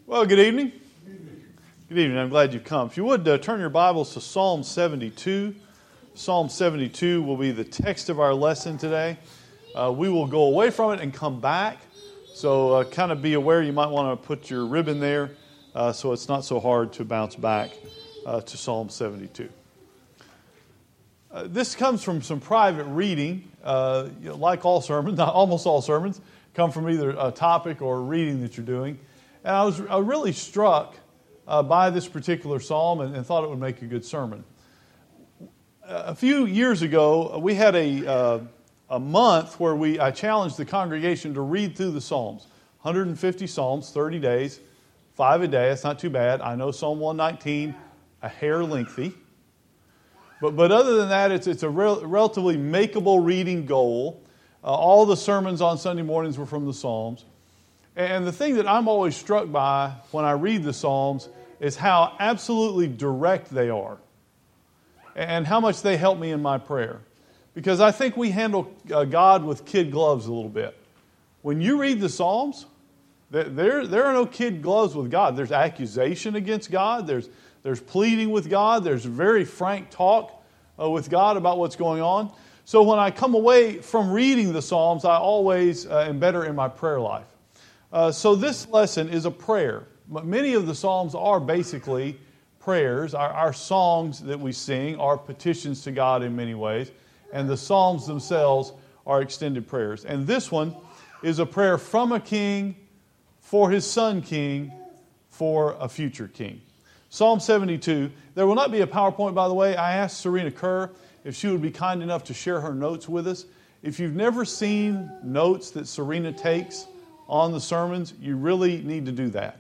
Well, good evening. Good evening. I'm glad you've come. If you would, turn your Bibles to Psalm 72. Psalm 72 will be the text of our lesson today. We will go away from it and come back. So kind of be aware you might want to put your ribbon there so it's not so hard to bounce back to Psalm 72. This comes from some private reading. Like all sermons, not almost all sermons, come from either a topic or a reading that you're doing. And I was really struck by this particular psalm and thought it would make a good sermon. A few years ago, we had a month where I challenged the congregation to read through the Psalms. 150 Psalms, 30 days, 5 a day. That's not too bad. I know Psalm 119, a hair lengthy. But other than that, it's a relatively makeable reading goal. All the sermons on Sunday mornings were from the Psalms. And the thing that I'm always struck by when I read the Psalms is how absolutely direct they are and how much they help me in my prayer. Because I think we handle God with kid gloves a little bit. When you read the Psalms, there are no kid gloves with God. There's accusation against God. There's pleading with God. There's very frank talk with God about what's going on. So when I come away from reading the Psalms, I always am better in my prayer life. So this lesson is a prayer. Many of the Psalms are basically prayers. Our songs that we sing are petitions to God in many ways. And the Psalms themselves are extended prayers. And this one is a prayer from a king, for his son king, for a future king. Psalm 72. There will not be a PowerPoint, by the way. I asked Serena Kerr if she would be kind enough to share her notes with us. If you've never seen notes that Serena takes on the sermons, you really need to do that.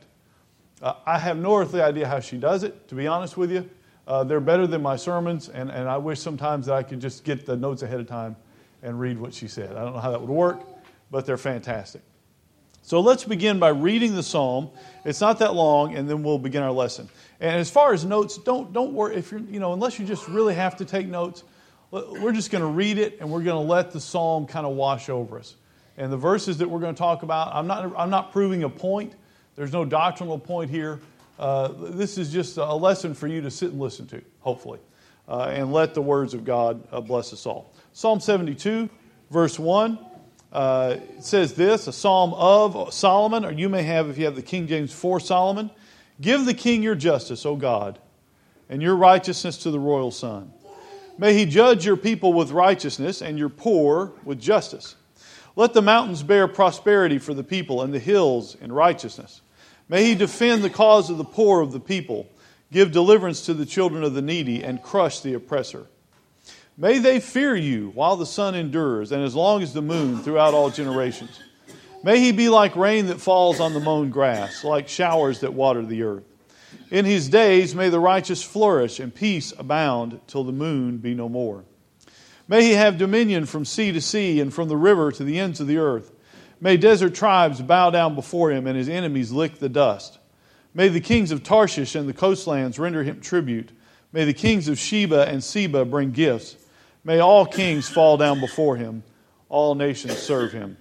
I have no earthly idea how she does it, to be honest with you. They're better than my sermons, and I wish sometimes that I could just get the notes ahead of time and read what she said. I don't know how that would work, but they're fantastic. So let's begin by reading the psalm. It's not that long, and then we'll begin our lesson. And as far as notes, don't worry if you're unless you just really have to take notes. We're just going to read it, and we're going to let the psalm kind of wash over us. And the verses that we're going to talk about, I'm not proving a point. There's no doctrinal point here. This is just a lesson for you to sit and listen to, hopefully. And let the words of God bless us all. Psalm 72, verse 1, it says this, a psalm of Solomon, or you may have, if you have the King James, for Solomon. Give the king your justice, O God, and your righteousness to the royal son. May he judge your people with righteousness and your poor with justice. Let the mountains bear prosperity for the people and the hills in righteousness. May he defend the cause of the poor of the people, give deliverance to the children of the needy, and crush the oppressor. May they fear you while the sun endures, and as long as the moon throughout all generations. May he be like rain that falls on the mown grass, like showers that water the earth. In his days may the righteous flourish, and peace abound till the moon be no more. May he have dominion from sea to sea and from the river to the ends of the earth. May desert tribes bow down before him and his enemies lick the dust. May the kings of Tarshish and the coastlands render him tribute. May the kings of Sheba and Seba bring gifts. May all kings fall down before him. All nations serve him.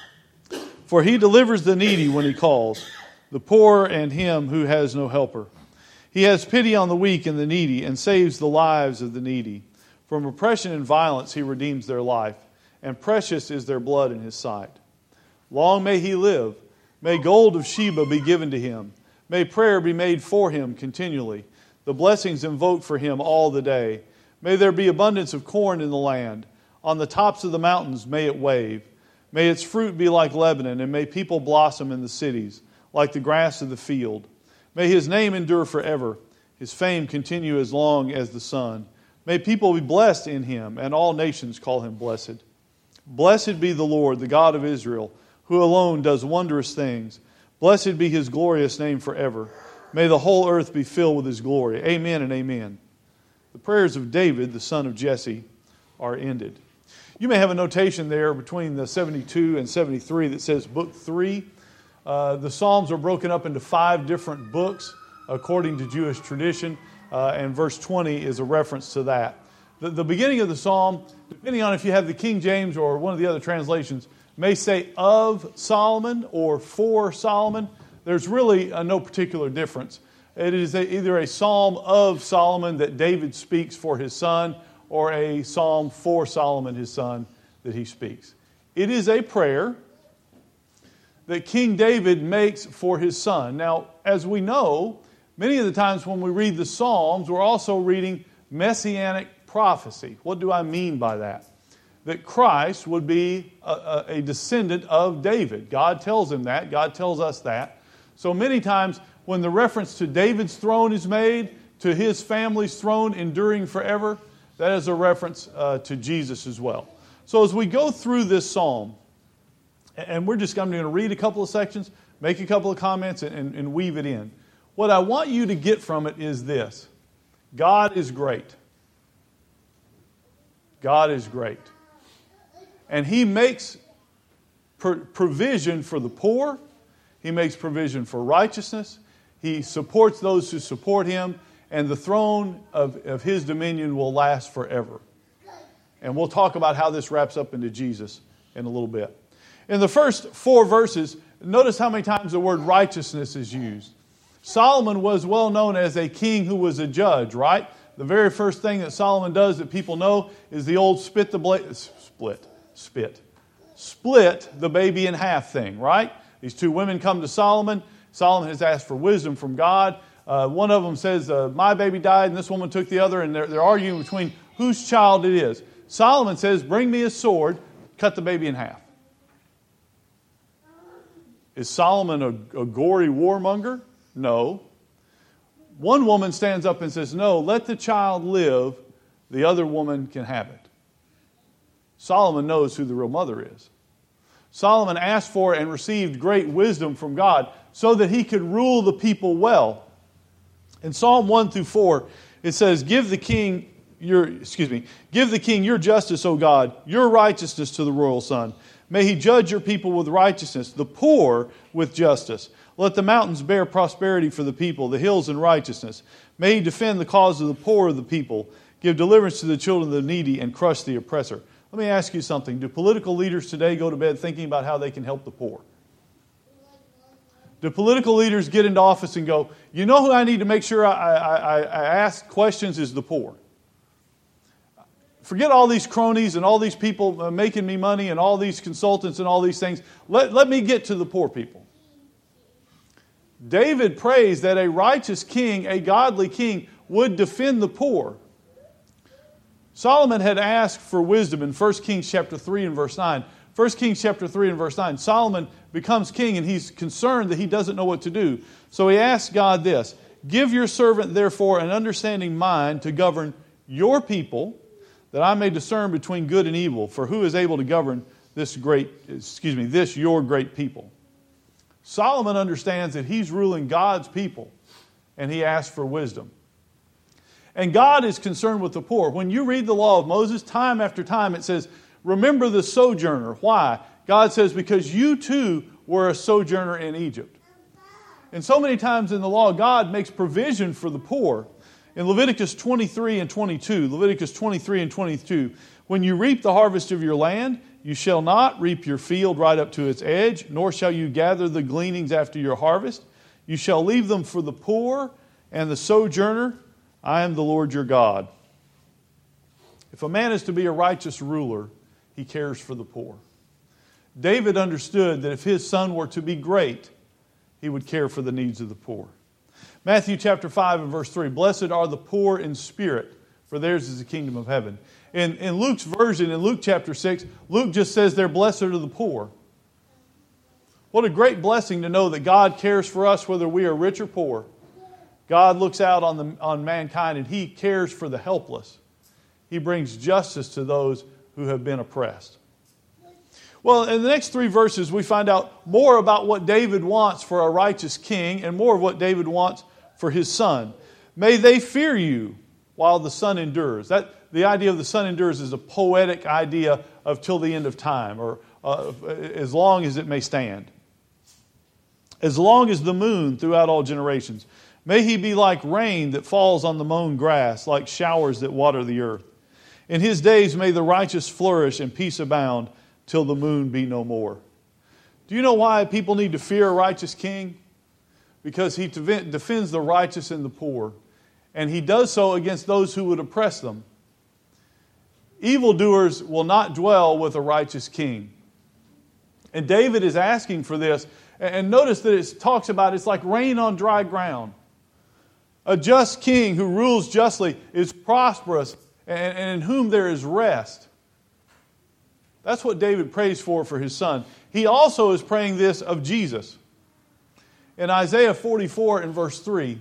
For he delivers the needy when he calls, the poor and him who has no helper. He has pity on the weak and the needy and saves the lives of the needy. From oppression and violence he redeems their life, and precious is their blood in his sight. Long may he live. May gold of Sheba be given to him. May prayer be made for him continually. The blessings invoked for him all the day. May there be abundance of corn in the land. On the tops of the mountains may it wave. May its fruit be like Lebanon, and may people blossom in the cities, like the grass of the field. May his name endure forever. His fame continue as long as the sun. May people be blessed in him, and all nations call him blessed. Blessed be the Lord, the God of Israel, who alone does wondrous things. Blessed be his glorious name forever. May the whole earth be filled with his glory. Amen and amen. The prayers of David, the son of Jesse, are ended. You may have a notation there between the 72 and 73 that says Book 3. The Psalms are broken up into 5 different books according to Jewish tradition. And verse 20 is a reference to that. The beginning of the psalm, depending on if you have the King James or one of the other translations, may say of Solomon or for Solomon. there's really no particular difference. It is either a psalm of Solomon that David speaks for his son, or a psalm for Solomon, his son, that he speaks. It is a prayer that King David makes for his son. Now, as we know, many of the times when we read the Psalms, we're also reading messianic prophecy. What do I mean by that? That Christ would be a descendant of David. God tells him that. God tells us that. So many times when the reference to David's throne is made, to his family's throne enduring forever, that is a reference to Jesus as well. So as we go through this psalm, and I'm going to read a couple of sections, make a couple of comments, and weave it in. What I want you to get from it is this: God is great. God is great. And He makes provision for the poor. He makes provision for righteousness. He supports those who support Him. And the throne of His dominion will last forever. And we'll talk about how this wraps up into Jesus in a little bit. In the first 4 verses, notice how many times the word righteousness is used. Solomon was well known as a king who was a judge, right? The very first thing that Solomon does that people know is the old split the baby in half thing, right? These 2 women come to Solomon. Solomon has asked for wisdom from God. One of them says, my baby died, and this woman took the other, and they're arguing between whose child it is. Solomon says, bring me a sword, cut the baby in half. Is Solomon a gory warmonger? No. One woman stands up and says, no, let the child live. The other woman can have it. Solomon knows who the real mother is. Solomon asked for and received great wisdom from God so that he could rule the people well. In Psalm 1 through 4, it says, give the king your justice, O God, your righteousness to the royal son. May he judge your people with righteousness, the poor with justice. Let the mountains bear prosperity for the people, the hills in righteousness. May he defend the cause of the poor of the people, give deliverance to the children of the needy, and crush the oppressor. Let me ask you something. Do political leaders today go to bed thinking about how they can help the poor? Do political leaders get into office and go, you know who I need to make sure I ask questions is the poor? Forget all these cronies and all these people making me money and all these consultants and all these things. Let me get to the poor people. David prays that a righteous king, a godly king, would defend the poor. Solomon had asked for wisdom in 1 Kings chapter 3 and verse 9. 1 Kings chapter 3 and verse 9. Solomon becomes king and he's concerned that he doesn't know what to do. So he asks God this: give your servant therefore an understanding mind to govern your people, that I may discern between good and evil. For who is able to govern this your great people? Solomon understands that he's ruling God's people, and he asks for wisdom. And God is concerned with the poor. When you read the law of Moses, time after time it says, remember the sojourner. Why? God says, because you too were a sojourner in Egypt. And so many times in the law, God makes provision for the poor. In Leviticus 23 and 22, when you reap the harvest of your land, you shall not reap your field right up to its edge, nor shall you gather the gleanings after your harvest. You shall leave them for the poor and the sojourner. I am the Lord your God. If a man is to be a righteous ruler, he cares for the poor. David understood that if his son were to be great, he would care for the needs of the poor. Matthew chapter 5 and verse 3, blessed are the poor in spirit, for theirs is the kingdom of heaven. In Luke's version, in Luke chapter 6, Luke just says they're blessed are the poor. What a great blessing to know that God cares for us whether we are rich or poor. God looks out on mankind and He cares for the helpless. He brings justice to those who have been oppressed. Well, in the next 3 verses, we find out more about what David wants for a righteous king and more of what David wants for his son. May they fear you while the sun endures. The idea of the sun endures is a poetic idea of till the end of time, or as long as it may stand. As long as the moon throughout all generations. May he be like rain that falls on the mown grass, like showers that water the earth. In his days may the righteous flourish and peace abound till the moon be no more. Do you know why people need to fear a righteous king? because He defends the righteous and the poor. And He does so against those who would oppress them. Evildoers will not dwell with a righteous king. And David is asking for this. And notice that it talks about it's like rain on dry ground. A just king who rules justly is prosperous, and in whom there is rest. That's what David prays for his son. He also is praying this of Jesus. In Isaiah 44 and verse 3,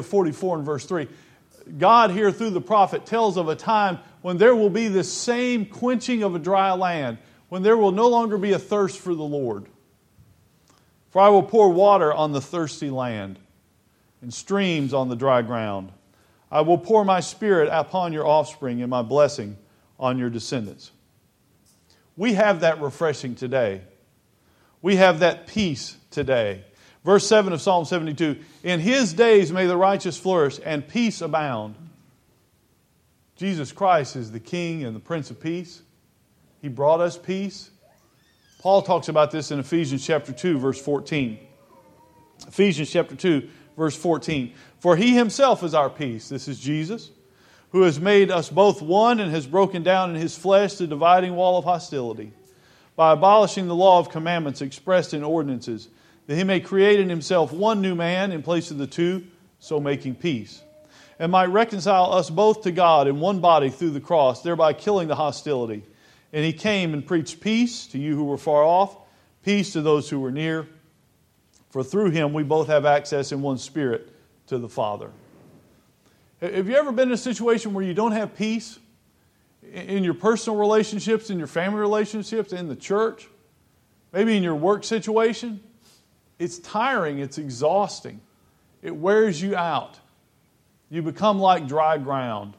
God here through the prophet tells of a time when there will be this same quenching of a dry land, when there will no longer be a thirst for the Lord. For I will pour water on the thirsty land, and streams on the dry ground. I will pour my Spirit upon your offspring, and my blessing on your descendants. We have that refreshing today. We have that peace today. Verse 7 of Psalm 72, in His days may the righteous flourish and peace abound. Jesus Christ is the King and the Prince of Peace. He brought us peace. Paul talks about this in Ephesians chapter 2, verse 14. Ephesians chapter 2, verse 14. For He Himself is our peace. This is Jesus, who has made us both one and has broken down in His flesh the dividing wall of hostility, by abolishing the law of commandments expressed in ordinances, that He may create in Himself one new man in place of the two, so making peace, and might reconcile us both to God in one body through the cross, thereby killing the hostility. And He came and preached peace to you who were far off, peace to those who were near. For through Him we both have access in one Spirit to the Father. Have you ever been in a situation where you don't have peace in your personal relationships, in your family relationships, in the church, maybe in your work situation? It's tiring. It's exhausting. It wears you out. You become like dry ground.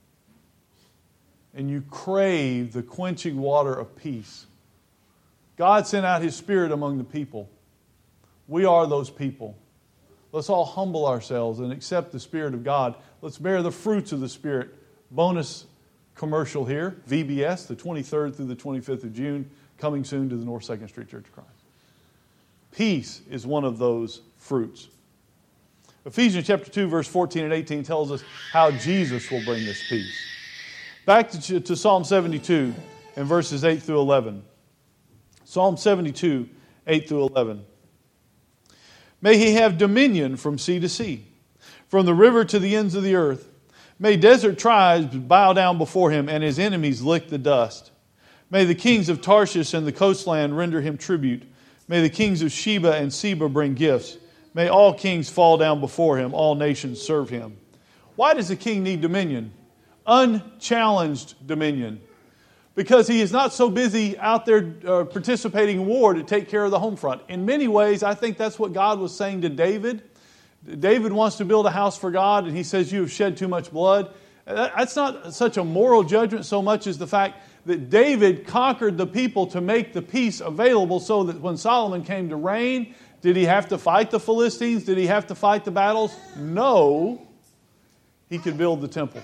And you crave the quenching water of peace. God sent out His Spirit among the people. We are those people. Let's all humble ourselves and accept the Spirit of God. Let's bear the fruits of the Spirit. Bonus commercial here, VBS, the 23rd through the 25th of June, coming soon to the North 2nd Street Church of Christ. Peace is one of those fruits. Ephesians chapter 2, verse 14 and 18 tells us how Jesus will bring this peace. Back to Psalm 72 and verses 8 through 11. Psalm 72, 8 through 11. May He have dominion from sea to sea, from the river to the ends of the earth. May desert tribes bow down before Him, and His enemies lick the dust. May the kings of Tarshish and the coastland render Him tribute. May the kings of Sheba and Seba bring gifts. May all kings fall down before Him, all nations serve Him. Why does the king need dominion? Unchallenged dominion. Because he is not so busy out there participating in war to take care of the home front. In many ways, I think that's what God was saying to David. David wants to build a house for God, and he says, you have shed too much blood. That's not such a moral judgment so much as the fact that David conquered the people to make the peace available so that when Solomon came to reign, did he have to fight the Philistines? Did he have to fight the battles? No. He could build the temple.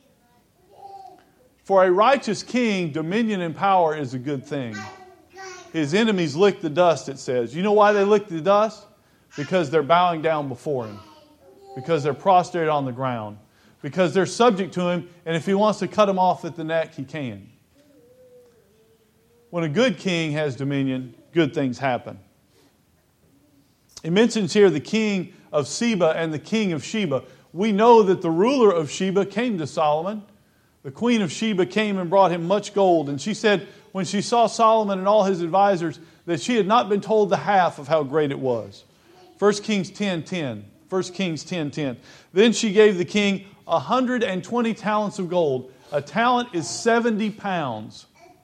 For a righteous king, dominion and power is a good thing. His enemies lick the dust, it says. You know why they lick the dust? Because they're bowing down before Him. Because they're prostrate on the ground. Because they're subject to Him, and if He wants to cut them off at the neck, He can. When a good king has dominion, good things happen. It mentions here the king of Seba and the king of Sheba. We know that the ruler of Sheba came to Solomon. The queen of Sheba came and brought him much gold. And she said, when she saw Solomon and all his advisors, that she had not been told the half of how great it was. 1 Kings 10:10. 1 Kings 10:10. Then she gave the king 120 talents of gold. A talent is 70 pounds.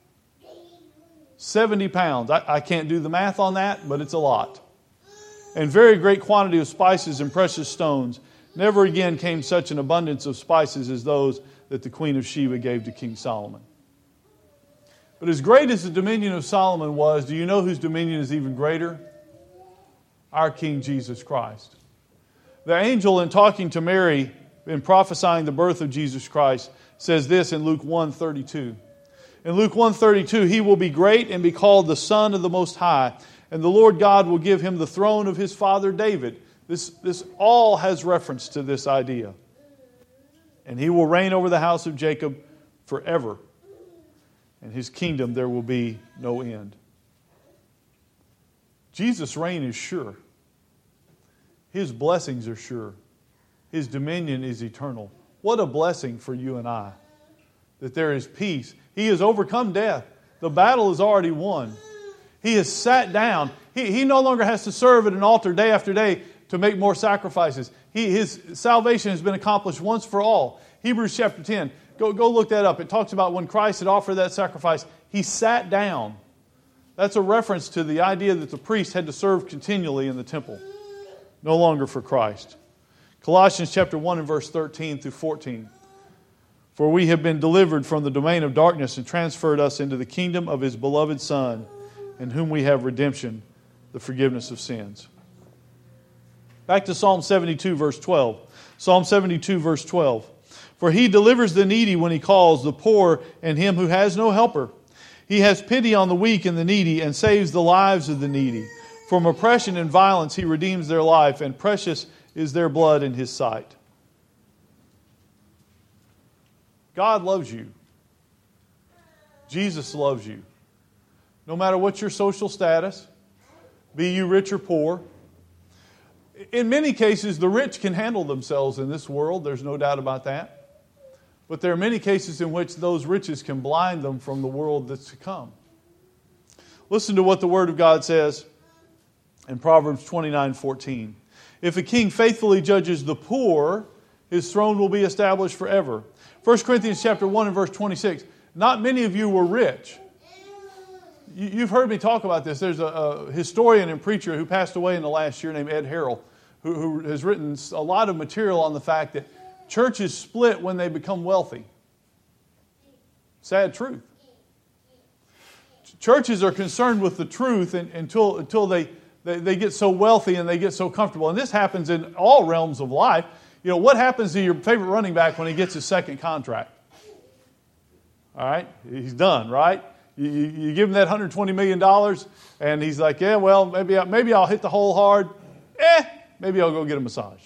70 pounds. I can't do the math on that, but it's a lot. And very great quantity of spices and precious stones. Never again came such an abundance of spices as those that the queen of Sheba gave to King Solomon. But as great as the dominion of Solomon was, do you know whose dominion is even greater? Our King Jesus Christ. The angel, in talking to Mary and prophesying the birth of Jesus Christ, says this in Luke 1:32. In Luke 1:32, He will be great and be called the Son of the Most High, and the Lord God will give Him the throne of His father David. This all has reference to this idea. And He will reign over the house of Jacob forever. And His kingdom there will be no end. Jesus' reign is sure. His blessings are sure. His dominion is eternal. What a blessing for you and I, that there is peace. He has overcome death. The battle is already won. He has sat down. He no longer has to serve at an altar day after day to make more sacrifices. His salvation has been accomplished once for all. Hebrews chapter 10. Go look that up. It talks about when Christ had offered that sacrifice, He sat down. That's a reference to the idea that the priest had to serve continually in the temple. No longer for Christ. Colossians chapter 1 and verse 13 through 14. For we have been delivered from the domain of darkness and transferred us into the kingdom of His beloved Son, in whom we have redemption, the forgiveness of sins. Back to Psalm 72 verse 12. Psalm 72 verse 12. For He delivers the needy when He calls, the poor and him who has no helper. He has pity on the weak and the needy and saves the lives of the needy. From oppression and violence He redeems their life, and precious is their blood in His sight. God loves you. Jesus loves you. No matter what your social status, be you rich or poor. In many cases, the rich can handle themselves in this world. There's no doubt about that. But there are many cases in which those riches can blind them from the world that's to come. Listen to what the Word of God says in Proverbs 29:14. If a king faithfully judges the poor, his throne will be established forever. 1 Corinthians chapter 1 and verse 26. Not many of you were rich. You've heard me talk about this. There's a historian and preacher who passed away in the last year named Ed Harrell, who has written a lot of material on the fact that churches split when they become wealthy. Sad truth. Churches are concerned with the truth until they get so wealthy and they get so comfortable. And this happens in all realms of life. You know, what happens to your favorite running back when he gets his second contract? All right? He's done, right? You give him that $120 million, and he's like, yeah, well, maybe I'll hit the hole hard. Maybe I'll go get a massage.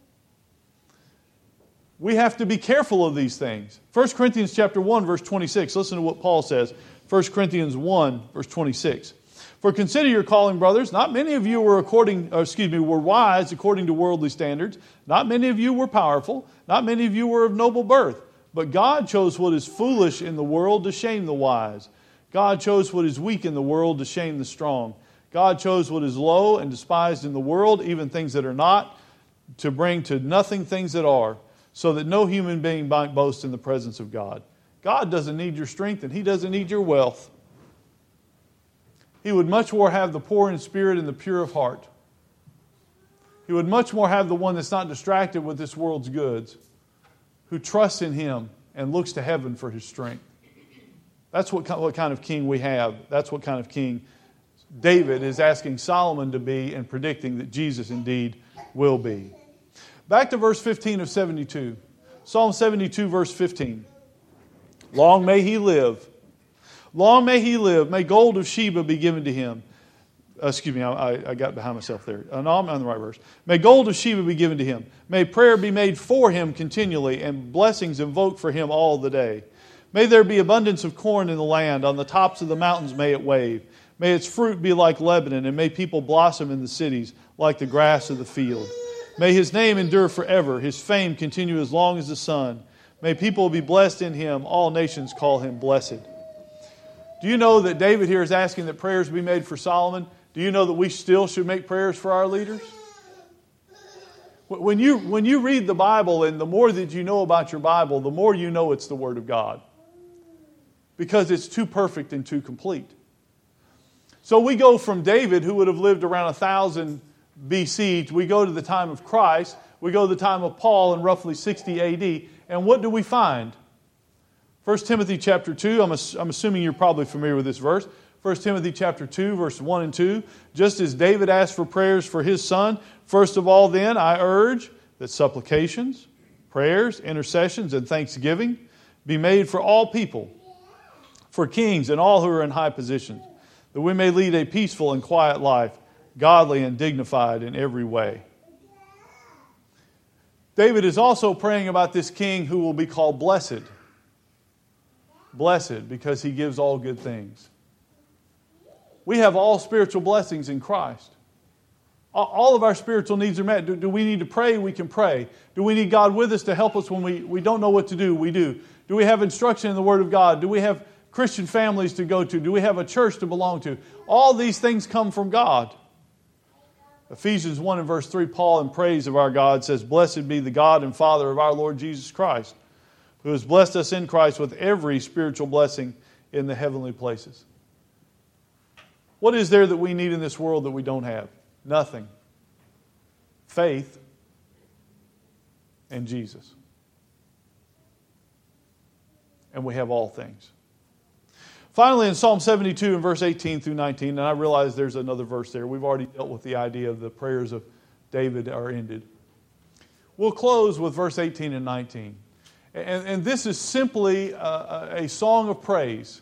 We have to be careful of these things. 1 Corinthians chapter 1, verse 26. Listen to what Paul says. 1 Corinthians 1, verse 26. For consider your calling, brothers. Not many of you were wise according to worldly standards. Not many of you were powerful. Not many of you were of noble birth. But God chose what is foolish in the world to shame the wise. God chose what is weak in the world to shame the strong. God chose what is low and despised in the world, even things that are not, to bring to nothing things that are, so that no human being might boast in the presence of God. God doesn't need your strength and He doesn't need your wealth. He would much more have the poor in spirit and the pure of heart. He would much more have the one that's not distracted with this world's goods, who trusts in Him and looks to heaven for his strength. That's what kind of king we have. That's what kind of king David is asking Solomon to be and predicting that Jesus indeed will be. Back to verse 15 of 72. Psalm 72, verse 15. Long may he live. Long may he live. May gold of Sheba be given to him. I got behind myself there. No, I'm on the right verse. May gold of Sheba be given to him. May prayer be made for him continually, and blessings invoked for him all the day. May there be abundance of corn in the land. On the tops of the mountains may it wave. May its fruit be like Lebanon, and may people blossom in the cities like the grass of the field. May his name endure forever, his fame continue as long as the sun. May people be blessed in him. All nations call him blessed. Do you know that David here is asking that prayers be made for Solomon? Do you know that we still should make prayers for our leaders? When you read the Bible, and the more that you know about your Bible, the more you know it's the Word of God. Because it's too perfect and too complete. So we go from David, who would have lived around 1000 BC, we go to the time of Christ, we go to the time of Paul in roughly 60 AD, and what do we find? 1 Timothy chapter 2, I'm assuming you're probably familiar with this verse. 1 Timothy chapter 2, verse 1 and 2. Just as David asked for prayers for his son, first of all then I urge that supplications, prayers, intercessions, and thanksgiving be made for all people, for kings and all who are in high positions, that we may lead a peaceful and quiet life, godly and dignified in every way. David is also praying about this king who will be called blessed. Blessed, because he gives all good things. We have all spiritual blessings in Christ. All of our spiritual needs are met. Do we need to pray? We can pray. Do we need God with us to help us when we don't know what to do? We do. Do we have instruction in the Word of God? Do we have Christian families to go to? Do we have a church to belong to? All these things come from God. Ephesians 1 and verse 3, Paul in praise of our God says, "Blessed be the God and Father of our Lord Jesus Christ, who has blessed us in Christ with every spiritual blessing in the heavenly places." What is there that we need in this world that we don't have? Nothing. Faith and Jesus. And we have all things. Finally, in Psalm 72 and verse 18 through 19, and I realize there's another verse there. We've already dealt with the idea of the prayers of David are ended. We'll close with verse 18 and 19. And this is simply a song of praise.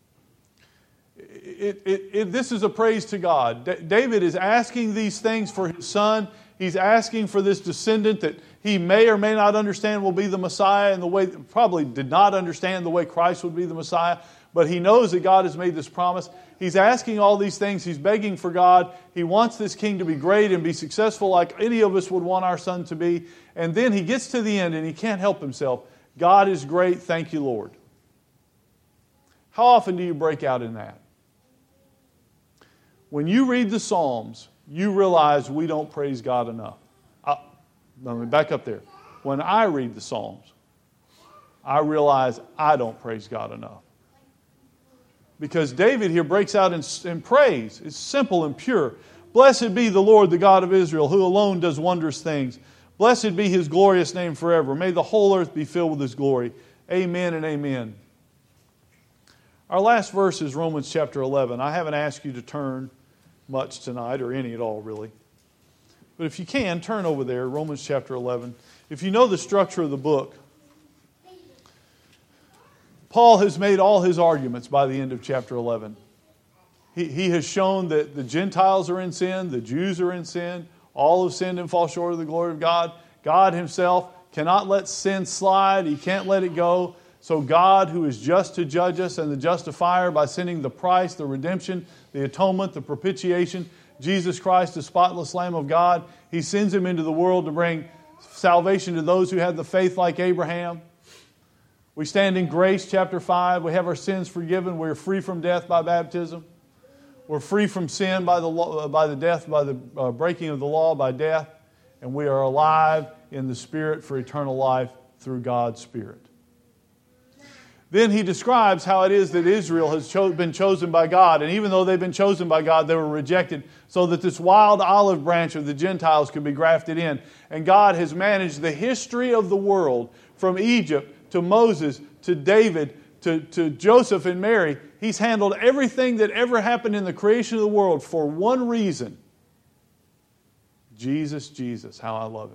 This is a praise to God. David is asking these things for his son. He's asking for this descendant that he may or may not understand will be the Messiah in the way, probably did not understand the way Christ would be the Messiah, but he knows that God has made this promise. He's asking all these things. He's begging for God. He wants this king to be great and be successful like any of us would want our son to be. And then he gets to the end and he can't help himself. God is great. Thank you, Lord. How often do you break out in that? When you read the Psalms, you realize we don't praise God enough. Let me back up there. When I read the Psalms, I realize I don't praise God enough. Because David here breaks out in praise. It's simple and pure. "Blessed be the Lord, the God of Israel, who alone does wondrous things. Blessed be His glorious name forever. May the whole earth be filled with His glory. Amen and amen." Our last verse is Romans chapter 11. I haven't asked you to turn much tonight, or any at all, really. But if you can, turn over there, Romans chapter 11. If you know the structure of the book, Paul has made all his arguments by the end of chapter 11. He has shown that the Gentiles are in sin, the Jews are in sin, all have sinned and fall short of the glory of God. God Himself cannot let sin slide. He can't let it go. So God, who is just to judge us and the justifier by sending the price, the redemption, the atonement, the propitiation, Jesus Christ, the spotless Lamb of God, He sends Him into the world to bring salvation to those who have the faith like Abraham. We stand in grace, chapter 5. We have our sins forgiven. We're free from death by baptism. We're free from sin by the breaking of the law, by death. And we are alive in the Spirit for eternal life through God's Spirit. Then he describes how it is that Israel has been chosen by God. And even though they've been chosen by God, they were rejected so that this wild olive branch of the Gentiles could be grafted in. And God has managed the history of the world from Egypt to Moses to David to Joseph and Mary. He's handled everything that ever happened in the creation of the world for one reason. Jesus, Jesus, how I love Him.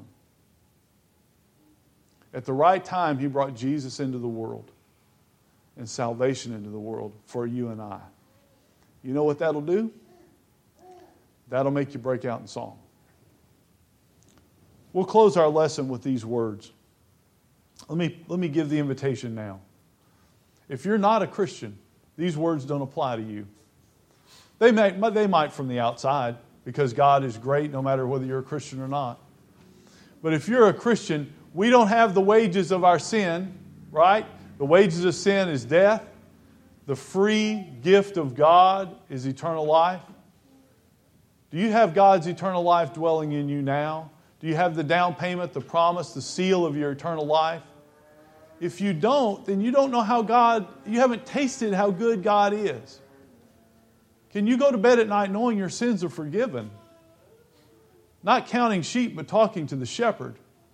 At the right time, He brought Jesus into the world and salvation into the world for you and I. You know what that'll do? That'll make you break out in song. We'll close our lesson with these words. Let me give the invitation now. If you're not a Christian, these words don't apply to you. They might from the outside, because God is great no matter whether you're a Christian or not. But if you're a Christian, we don't have the wages of our sin, right? The wages of sin is death. The free gift of God is eternal life. Do you have God's eternal life dwelling in you now? Do you have the down payment, the promise, the seal of your eternal life? If you don't, then you don't know you haven't tasted how good God is. Can you go to bed at night knowing your sins are forgiven? Not counting sheep, but talking to the shepherd.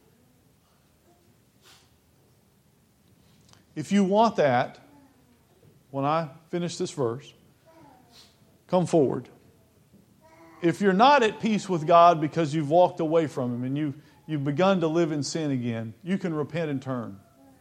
If you want that, when I finish this verse, come forward. If you're not at peace with God because you've walked away from Him and you've begun to live in sin again, you can repent and turn.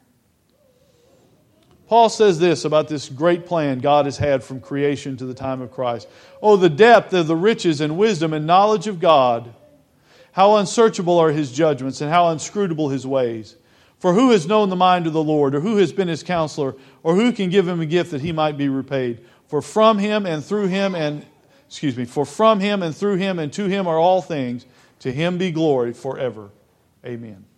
Paul says this about this great plan God has had from creation to the time of Christ. "Oh, the depth of the riches and wisdom and knowledge of God! How unsearchable are His judgments, and how inscrutable His ways. For who has known the mind of the Lord, or who has been His counselor, or who can give Him a gift that He might be repaid? For from Him and through Him and through Him and to Him are all things. To Him be glory forever. Amen.